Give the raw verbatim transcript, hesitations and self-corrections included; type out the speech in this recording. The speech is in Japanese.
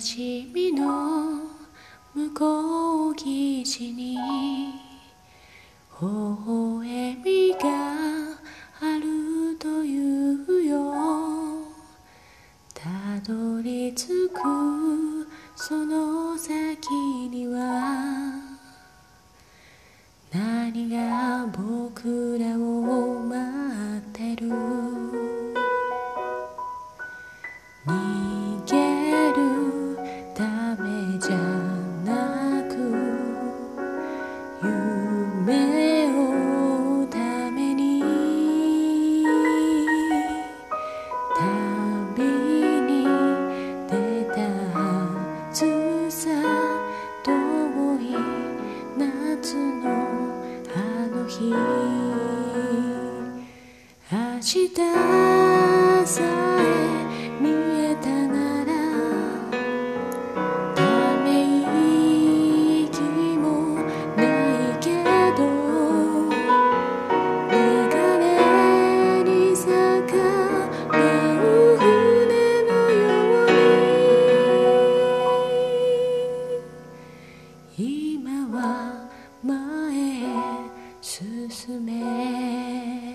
しみの向こう岸に微笑みがあるというよ。たどり着くその先には何が僕らを待ってる。逃げるためじゃなく夢をために旅に出たはずさ。遠い夏のあの日、明日さえ見えたならため息もないけど、流れに逆らう船のように今は前へ進め。